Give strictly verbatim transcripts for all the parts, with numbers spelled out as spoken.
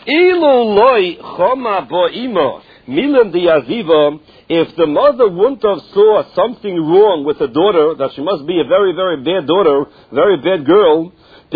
Ilu loy choma bo imo milim diaziva. If the mother wouldn't have saw something wrong with the daughter, that she must be a very, very bad daughter, very bad girl,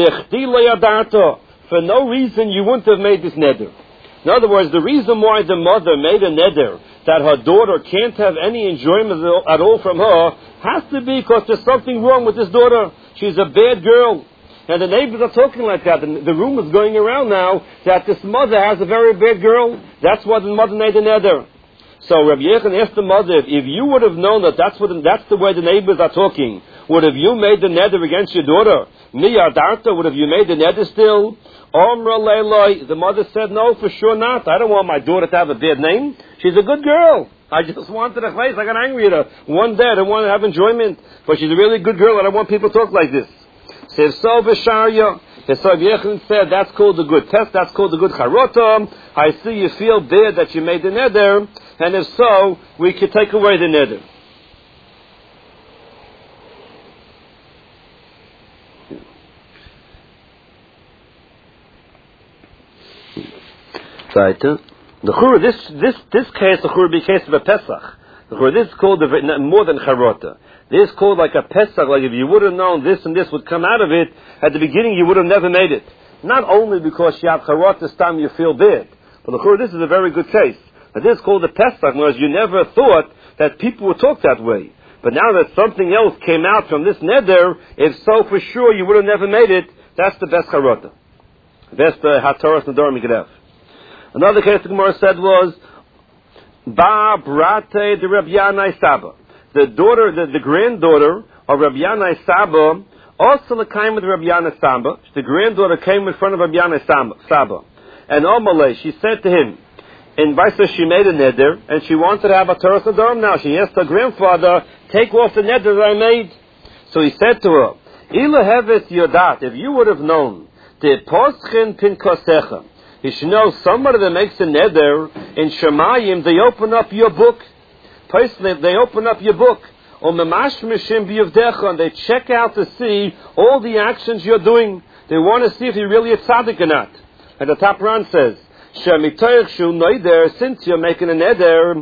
for no reason you wouldn't have made this neder. In other words, the reason why the mother made a neder that her daughter can't have any enjoyment at all from her has to be because there's something wrong with this daughter. She's a bad girl. And the neighbors are talking like that. And the rumor is going around now that this mother has a very bad girl. That's why the mother made a neder. So Rabbi Yechon asked the mother, if you would have known that that's, what, that's the way the neighbors are talking, would have you made the neder against your daughter? Miyadarta, would have you made the neder still? Omra Leiloi, the mother said, no, for sure not. I don't want my daughter to have a bad name. She's a good girl. I just wanted a face. I got angry at her. One day, I don't want to have enjoyment. But she's a really good girl. I don't want people to talk like this. Says so, Visharya. So Yechon said, that's called the good test. That's called the good charota. I see you feel bad that you made the neder. And if so, we could take away the neder. Right. The chur, this this this case, the chur be case of a Pesach. The chur, this is called the, more than charota. This is called like a Pesach. Like if you would have known this and this would come out of it at the beginning, you would have never made it. Not only because you have charota, this time you feel bad, but the chur, this is a very good case. But this is called the Pesach, because you never thought that people would talk that way. But now that something else came out from this neder, if so, for sure you would have never made it. That's the best charota. Best hataras nador migedev. Another case the Gemara said was Ba Brate de Rabbi Yanai Saba. The daughter, the, the granddaughter of Rabbi Yanai Saba, also came with Rabbi Yanai Saba. The granddaughter came in front of Rabbi Yanai Saba. And Omale, she said to him, in Vaisa she made a neder, and she wanted to have a Torah Sadarim now. She asked her grandfather, take off the neder that I made. So he said to her, Ila hevet yodat, if you would have known, the poschen pinkosecha, you should know somebody that makes a neder, in Shemayim, they open up your book. Personally, they open up your book. And they check out to see all the actions you're doing. They want to see if you're really a tzaddik or not. And the top Ran says, since you're making a neder,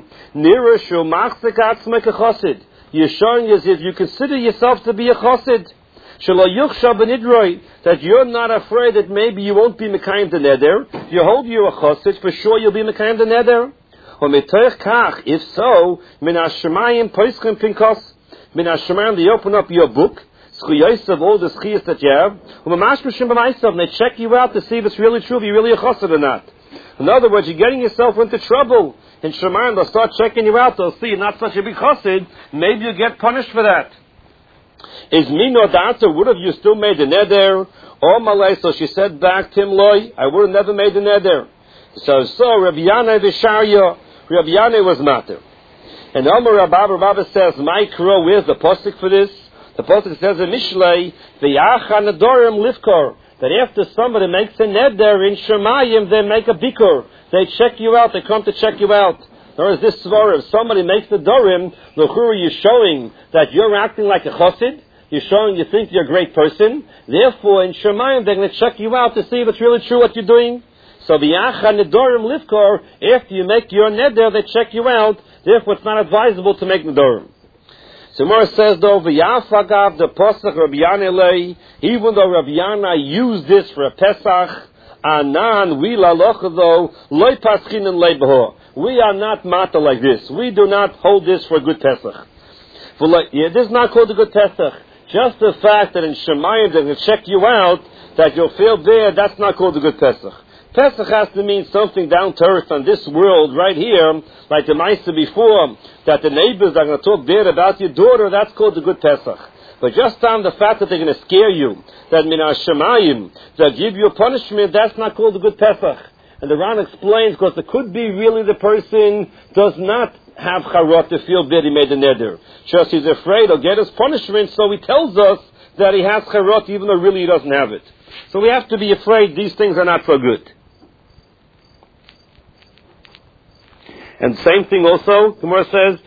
you're showing as if you consider yourself to be a chosid. That you're not afraid that maybe you won't be mekayim the neder. You hold you're a chosid, for sure you'll be mekayim the neder. If so, min hashemayim poischem pinkos, min hashemayim they open up your book, schuyos of all the schiyas that you have, and they check you out to see if it's really true, if you're really a chosid or not. In other words, you're getting yourself into trouble. In Shemayim, they'll start checking you out. They'll see you're not such a big chosid. Maybe you'll get punished for that. Is me no data? Would have you still made the neder? Or Malay? So she said back, Tim Loy, I would have never made the neder. So, so Rabbi Yanai Visharya, Rabbi Yanai was matter. And Omar Rabba, Rabba says, my crow, where's the postik for this? The postik says in Mishlei, V'yacha nadorim lifkor. That after somebody makes a neder in Shemayim, they make a bikur. They check you out. They come to check you out. Or is this svara? If somebody makes the dorim, l'chura, you're showing that you're acting like a chosid. You're showing you think you're a great person. Therefore, in Shemayim, they're going to check you out to see if it's really true what you're doing. So, v'yacha nedorim livkor, after you make your neder, they check you out. Therefore, it's not advisable to make nedorim. So Gemara says though, v'yafagav the Pesach Rabbi Yanai, even though Rabbi Yanai used this for a Pesach, anan we lalocha though loy paschin and leibaho. We are not mata like this. We do not hold this for a good Pesach. For like, yeah, this is not called a good Pesach. Just the fact that in Shemayim they're going to check you out, that you'll feel bad, that's not called a good Pesach. Pesach has to mean something down to earth on this world right here, like the Maisa before, that the neighbors are going to talk bad about your daughter, that's called a good Pesach. But just on the fact that they're going to scare you, that min hashemayim, they'll give you a punishment, that's not called a good Pesach. And the Ran explains, because it could be really the person does not have charot to feel bad he made the neder. Just he's afraid he'll get his punishment, so he tells us that he has charot even though really he doesn't have it. So we have to be afraid these things are not so good. And same thing also, Gemara says,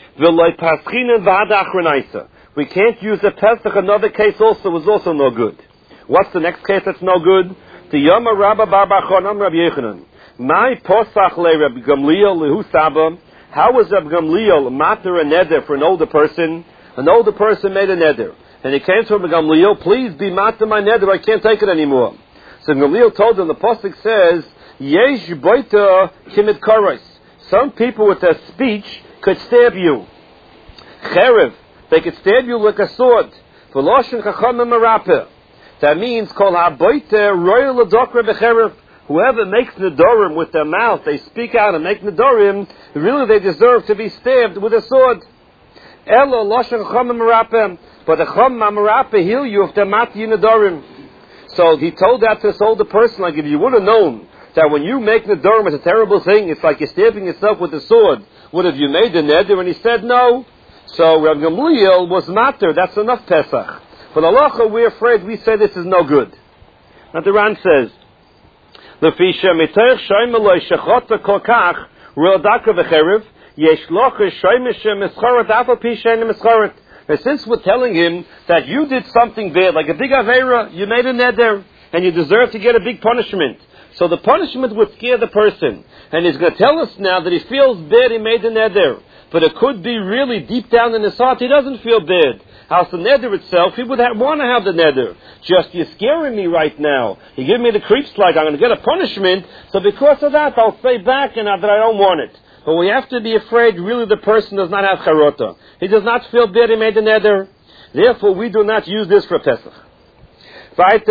we can't use a Pesach. Another case also was also no good. What's the next case that's no good? The Yoma Rabba Bar Bachonam Rabbi Yechanan. My posach le Rabbi Gamliel lehu saba. How was Rabbi Gamliel matter a neder for an older person? An older person made a neder, and he came to Rabbi Gamliel, please be matter my neder, I can't take it anymore. So Gamliel told him, the pasuk says, Yesh boita kimid karos. Some people with their speech could stab you. Cherev, they could stab you like a sword. V'loshen chachamim marapeh. That means, kol ha-boita royal adokra b'cherev. Whoever makes nedorim with their mouth, they speak out and make nedorim, really they deserve to be stabbed with a sword. Elo loshen chachamim marapeh. But the chacham marapeh heal you if they're mati nedorim. So he told that to this older person, like if you would have known that when you make nedorim it's a terrible thing, it's like you're stabbing yourself with a sword, would have you made the neder? And he said no. So Rav Gamliel was matter, that's enough Pesach. For the halacha, we're afraid, we say this is no good. Now the Ran says, Lefisha mitoich shoymeloi shechota kokach ru'adaka v'cherev yesh locha shoymisha mischoret afal pi she'enim mischoret. And since we're telling him that you did something bad, like a big avera, you made a neder, and you deserve to get a big punishment. So the punishment would scare the person. And he's going to tell us now that he feels bad, he made a neder. But it could be really deep down in his heart, he doesn't feel bad. How's the neder itself? He would have, want to have the neder. Just, you're scaring me right now. You give me the creeps like I'm going to get a punishment, so because of that, I'll stay back and that I don't want it. But we have to be afraid, really the person does not have charota. He does not feel bad, he made the neder. Therefore, we do not use this for Pesach. There's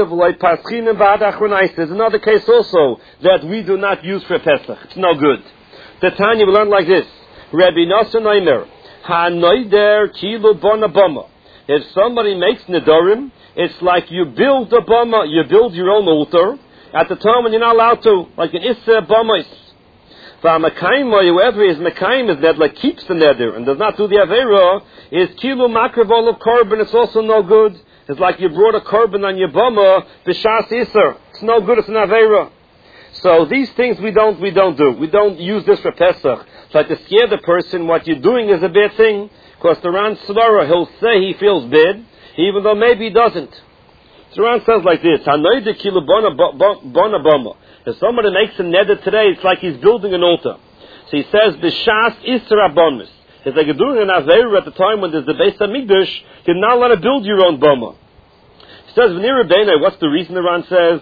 another case also that we do not use for Pesach. It's no good. The Tanya, we learn like this. Rabbi Nosson Omer, Ha-noider kilu bona bama. If somebody makes nedorim, it's like you build a bama, you build your own altar, at the time when you're not allowed to, like an issa bamais. V'amakaim, or whoever is makaim, is that like keeps the neder, and does not do the avera, is kilu makrivol of korban, it's also no good. It's like you brought a korban on your bama, b'shas iser. It's no good, it's an avera. So these things we don't, we don't do. We don't use this for Pesach. It's like to scare the person, what you're doing is a bad thing. Because the Ran Svara, he'll say he feels bad, even though maybe he doesn't. The Ran says like this, if somebody makes a neder today, it's like he's building an altar. So he says, B'shas Isra Bomis. It's like you're doing an Aveira at the time when there's the Beis HaMikdash, you're not allowed to build your own bama. He says, what's the reason the Ran says?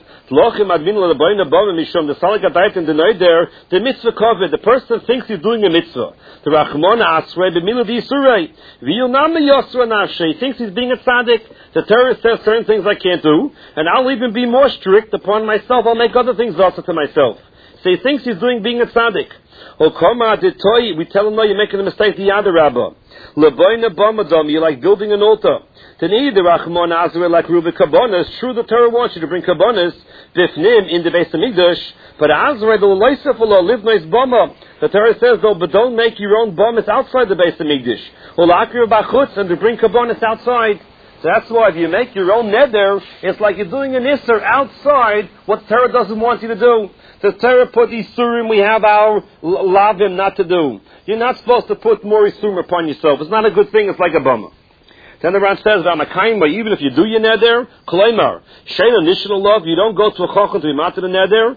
The mitzvah covered. The person thinks he's doing a mitzvah. The Rachmana Asrei b'milad Yisurei. V'yunam Yosra Nafshe. He thinks he's being a tzaddik. The Torah says certain things I can't do, and I'll even be more strict upon myself. I'll make other things also to myself. So he thinks he's doing being a tzaddik. We tell him, no, you're making a mistake. The other Rabbah. You're like building an altar. To need the Rachmon Azra like Rubik Kabbonis. True, the Torah wants you to bring Kabbonis Bifnim in the Beis HaMikdash, but Azra the Loisafalo live nice bama. The Torah says though, but don't make your own bamas outside the Beis HaMikdash. Ulakir Bachutz, and to bring Kabbonis outside. So that's why if you make your own neder, it's like you're doing an Isser outside what the Torah doesn't want you to do. The Torah put Isurim, we have our lavim not to do. You're not supposed to put more Isurim upon yourself. It's not a good thing, it's like a bummer. Then the Ran says, even if you do your neder, Klaimar, Shayna Nishal love, you don't go to a chochan to be matter the neder,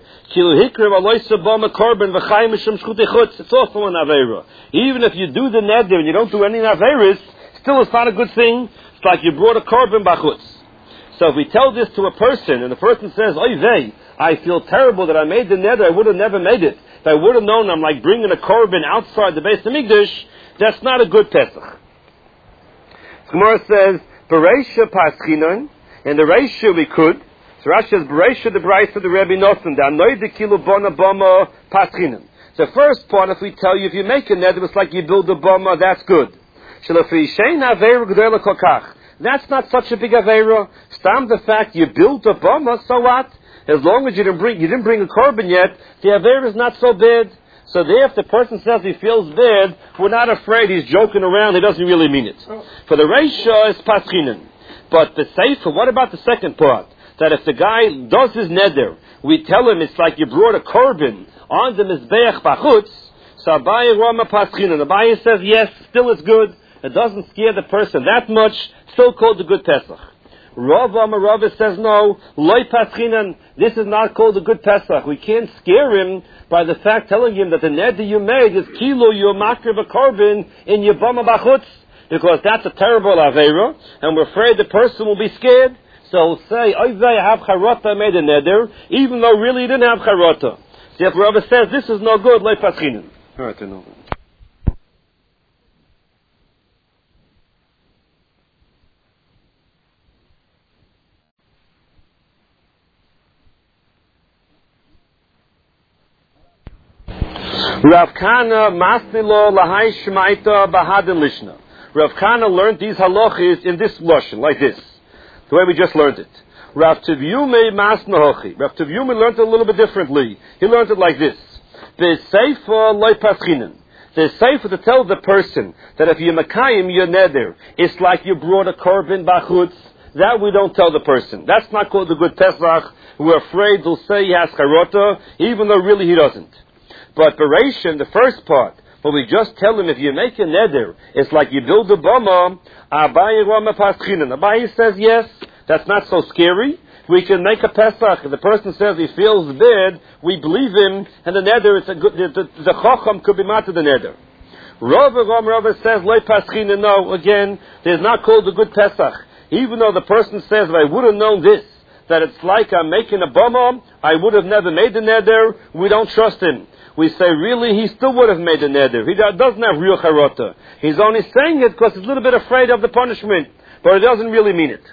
it's also an Aveira. Even if you do the neder and you don't do any Aveiris, still it's not a good thing. It's like you brought a korban bachutz. So if we tell this to a person, and the person says, oy vey, I feel terrible that I made the neder, I would have never made it. If I would have known I'm like bringing a korban outside the Beis HaMikdash, that's not a good Pesach. Gemara says, Bereisha paschinon, in the Reisha we could. So Rashi says, Bereisha the Brisa the Rebbe Nosson, the Anoy de Kilo Bona Bama paschinon. The first part, if we tell you, if you make a neder, it's like you build a bama, that's good. That's not such a big aveira. Stam the fact you built a bama, so what? As long as you didn't bring, you didn't bring a korban yet, the aveira is not so bad. So there, if the person says he feels bad, we're not afraid he's joking around, he doesn't really mean it. Oh. For the Reisha, it's paschinen. But the Sefer, what about the second part? That if the guy does his neder, we tell him it's like you brought a korban on the Mizbeach Bachutz, so Abaye Rama paschinen. Abaye says, yes, still it's good. It doesn't scare the person that much, still called the good Pesach. Rav Amar says no, loy paschinan. This is not called a good Pesach. We can't scare him by the fact telling him that the neder you made is kilo you makriv a korban in your bama bachutz, because that's a terrible avera, and we're afraid the person will be scared. So he'll say, I have charata, I made a neder, even though really he didn't have charata. So if Rav says this is no good, loy paschinan. All right, I know. Rav Kana Masnilo Lahai Shemaita Bahadin Lishna. Rav Kana learned these halachis in this lashon, like this, the way we just learned it. Rav Tevyume Masnahochi. Rav Tevyume learned it a little bit differently. He learned it like this: the seifa loy paschinen. The seifa to tell the person that if you makayim your neder, it's like you brought a korban bachutz. That we don't tell the person. That's not called the good Pesach. We're afraid they'll say he has charota, even though really he doesn't. But Bereishim, the first part, but we just tell him if you make a neder, it's like you build a bama. Abaye Rama Paschinan. Abaye says yes, that's not so scary. We can make a Pesach. If the person says he feels bad, we believe him, and the neder, it's a good, the, the, the chacham could be mad to the neder. Rava Ram Rava says loy Paschinan. No, again, there's not called a good Pesach. Even though the person says, if I would have known this, that it's like I'm making a bama, I would have never made the neder. We don't trust him. We say, really, he still would have made a neder. He doesn't have real charota. He's only saying it because he's a little bit afraid of the punishment, but he doesn't really mean it.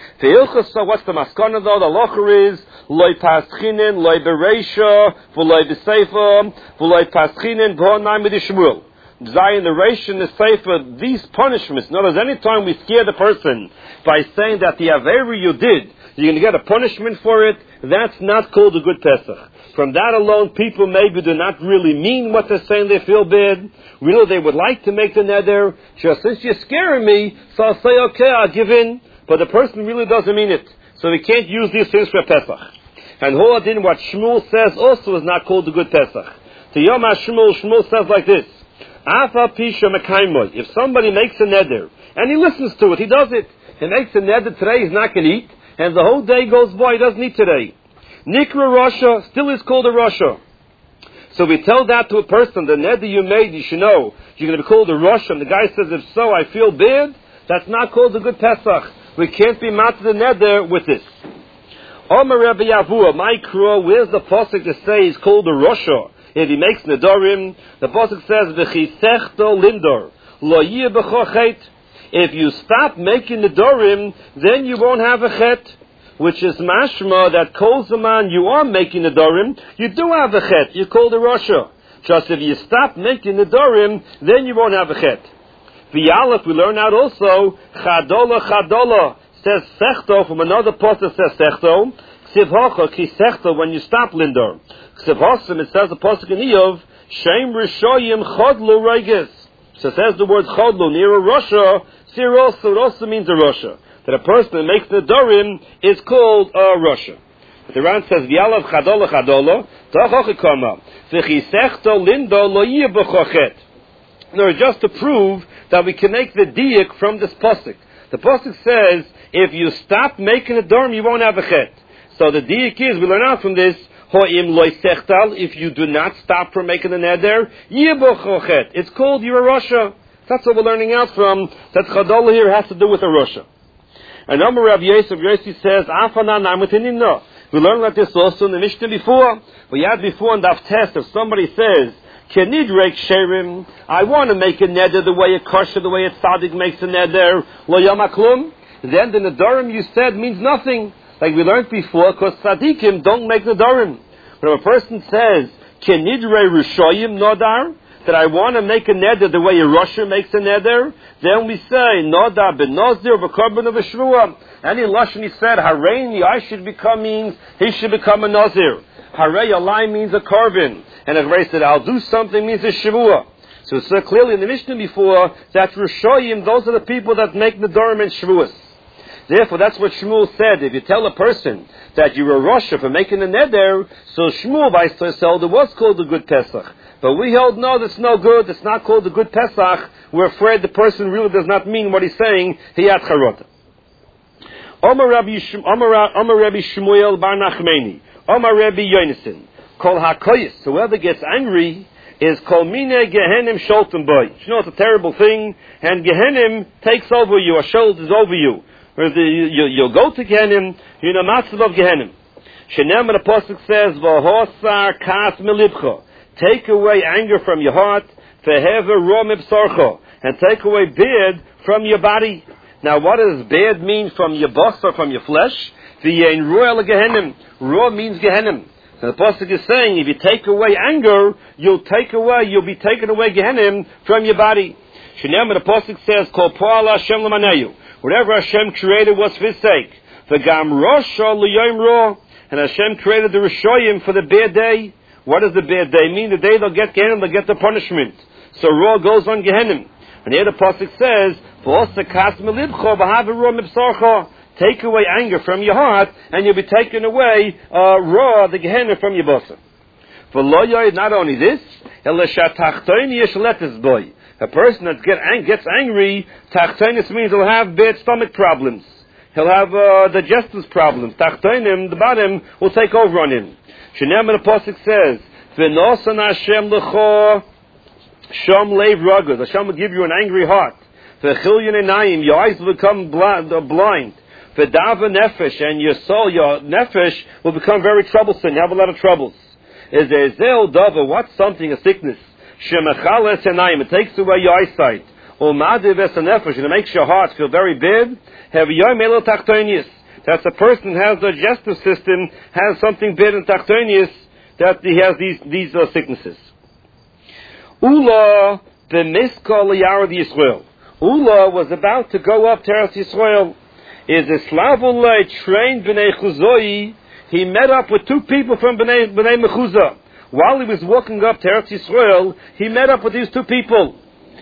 So what's the maskana though? The locher is, loy paschinen, loy bereisha, v'loy b'seifa, v'loy paschinen, v'honai midishmuel. Zayin, the reish and the seifa, these punishments, notice any time we scare the person by saying that the averi you did, you're going to get a punishment for it, that's not called a good Pesach. From that alone, people maybe do not really mean what they're saying, they feel bad. Really, they would like to make the neder. Just since you're scaring me, so I'll say, okay, I'll give in. But the person really doesn't mean it. So we can't use these things for Pesach. And Hoadin, what Shmuel says also is not called a good Pesach. To Yom HaShmuel, Shmuel says like this: Afa pisha mekaymoy. If somebody makes a neder, and he listens to it, he does it. He makes a neder today, he's not going to eat. And the whole day goes by, he doesn't eat today. Nikra Rasha still is called a Rasha. So we tell that to a person, the neder you made, you should know, you're going to be called a Rasha. And the guy says, if so, I feel bad. That's not called a good Pesach. We can't be mad to the neder with this. Omer Rabbi Yavua, my crow, where's the pasuk to say he's called a Rasha? If he makes nedarim, the pasuk says, V'chisechto lindor, lo yeh b'cho chet. If you stop making nedarim, then you won't have a chet. Which is mashma that kol zaman you are making nedarim, you do have a chet. You call the Rasha. Just if you stop making nedarim, then you won't have a chet. V'yalef, we learn out also, chadola chadola, says sechto, from another pasuk says sechto, ksiv hocha ki sechto, when you stop lindor. Ksiv hosim, it says the pasuk in Iyov, shem rishoyim chodlu reiges. So it says the word chodlu, near a Rasha, sir also, it also means a Rasha. That a person that makes the nedarim is called a Rasha. But the Ran says, v'yalav chadola chadola, ta'chochi kama, v'chisechto lindo lo yeh b'chochet. No, just to prove that we can make the diak from this pasuk. The pasuk says, if you stop making a nedarim, you won't have a chet. So the diak is, we learn out from this, ho'im loy sechtal, if you do not stop from making the neder, yeh b'chochet. It's called you're a Rasha. That's what we're learning out from, that chadola here has to do with a Rasha. And Amar Rav Yosef, Yosef says, Afanan Amatinina. We learned like this also in the Mishnah before. We had before in Daf Test, if somebody says, Kenidrek Sherim, I want to make a neder the way a kosher, the way a tzaddik makes a neder, lo yamaklum, then the nedarim you said means nothing. Like we learned before, because tzaddikim don't make nedarim. But if a person says, Kenidre Rishoyim Nodar, that I want to make a neder the way a Rasha makes a neder, then we say, Nodar ben Nazir v'korban of a Shvuah. Any Lashon he said, Hareini, I should become means, he should become a Nazir. Harei Alai means a korban. And if Ray said, I'll do something means a Shvuah. So it's so clearly in the Mishnah before, that Rishoyim, those are the people that make nedarim and Shvuahs. Therefore, that's what Shmuel said. If you tell a person that you're a Rasha for making a neder, so Shmuel by held it was called a good Pesach. But we held, no, that's no good. It's not called a good Pesach. We're afraid the person really does not mean what he's saying. He had charota. Omar Rabbi Shmuel Bar Nachmeni, Omar Rabbi Yonason, Kol HaKoyis, whoever gets angry is Kol Mine Gehenim Sholten Boy. You know it's a terrible thing, and Gehenim takes over you, or shoulders over you. Whereas the, you, you'll go to Gehenim, you're in a matzav of Gehenim. Shenem, the Apostle says, V'hosar kas milibcha, take away anger from your heart, V'hever ro mibsarcha, and take away beard from your body. Now, what does beard mean from your basar, from your flesh? V'yein royal Gehenim. Ro means Gehenim. So the Apostle is saying, if you take away anger, you'll take away, you'll be taken away Gehenim from your body. Shenem, the Apostle says, Kol po'al Hashem l'maneyu. Whatever Hashem created was for His sake. V'gam rosha l'yom ro. And Hashem created the Rishoyim for the bad day. What does the bad day mean? The day they'll get Gehenim, they'll get the punishment. So Ra goes on Gehenim. And here the Pasuk says, take away anger from your heart, and you'll be taken away uh, Ra, the Gehenim, from your bosom. Not only this, a person that get ang- gets angry, tachtonis means he'll have bad stomach problems. He'll have uh, digestive problems. Tachtonim, the bottom, will take over on him. Shenem, the Pasuk says, V'nosan Hashem l'cho shom leiv ragud. Hashem will give you an angry heart. V'chilyon enayim, your eyes will become blind. V'dava nefesh, and your soul, your nefesh, will become very troublesome. You have a lot of troubles. Is there zel dava? What's something, a sickness? Shemachales enayim, it takes away your eyesight. Umadiv es nefesh, and it makes your heart feel very big. Have yom elo tachtonius. That's a person who has the digestive system, has something bad in tachtonius, that he has these these uh, sicknesses. Ula b'miskal liyarad Yisrael. Ula was about to go up to Eretz Yisrael. Is a Slavulay trained B'nai Chuzoi. He met up with two people from B'nai, B'nai Mechuzah. While he was walking up to Eretz Yisrael, he met up with these two people.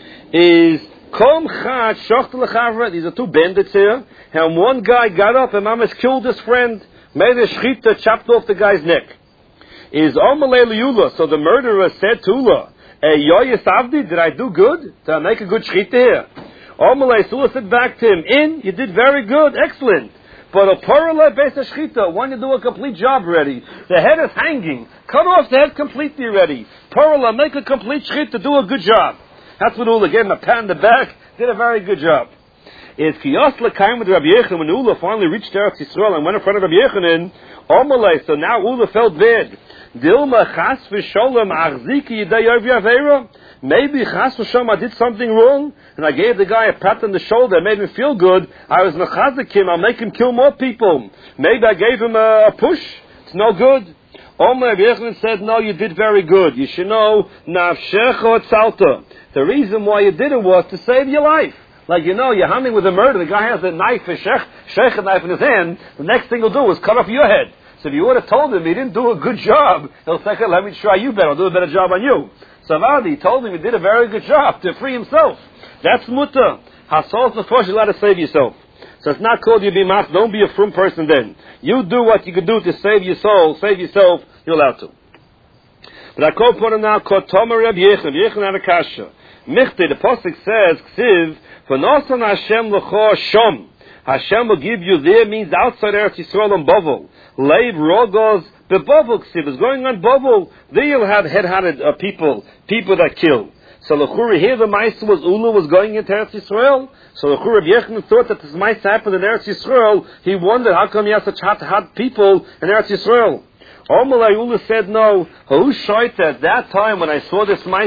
Is Kom Chad Shocht L'Chavra. These are two bandits here. And one guy got up and Mamas killed his friend. Made a shchita, chopped off the guy's neck. Is Omalei Liula. So the murderer said to Ula, Yoyes Avdi, did I do good? Did I make a good shchita here? Omalei, so Ula said back to him, In, you did very good, excellent. But a paralel base of shchita, when you do a complete job already, the head is hanging. Cut off the head completely already. Paralel, make a complete shchita, do a good job. That's what Ula gave him a pat on the back, did a very good job. Is Kiyos L'Kaim with Rabbi Yechanan, when Ula finally reached Eretz Yisrael and went in front of Rabbi Yechanan, Omalei, so now Ula felt bad. Dilma Chas V'Sholem Achziki Yidei Yov Yaveira. Maybe Chas V'Sholem I did something wrong, and I gave the guy a pat on the shoulder, it made him feel good. I was Mechazik him, I'll make him kill more people. Maybe I gave him a, a push, it's no good. Omer Rabbi Yechanan said, no, you did very good. You should know, Nafshecha Tzalta. The reason why you did it was to save your life. Like, you know, you're hunting with a murder, the guy has a knife, a shech, shech knife in his hand, the next thing he'll do is cut off your head. So if you would have told him he didn't do a good job, he'll say, let me try you better, I'll do a better job on you. So Avadi told him he did a very good job to free himself. That's mutter. Hasol before you're allowed to save yourself. So it's not called you be mas, don't be a frum person then. You do what you can do to save your soul, save yourself, you're allowed to. But I call upon him now, Kotoma Reb Yechon, Yechon Adakasha. Michte, the Pasuk says, Ksiv, V'nosan Hashem l'cho shom. Hashem will give you there means outside Eretz Yisrael and Bavel. Leiv Rogos beBavel Ksiv is going on Bavel. There you'll have head-hearted uh, people, people that kill. So L'churi here the Maisa was Ula was going into Eretz Yisrael. So L'churi Reb Yechon thought that this Maisa happened in Eretz Yisrael. He wondered how come he has such hot, hot people in Eretz Yisrael. Omalei Ula said no. Who showed at that time when I saw this Maisa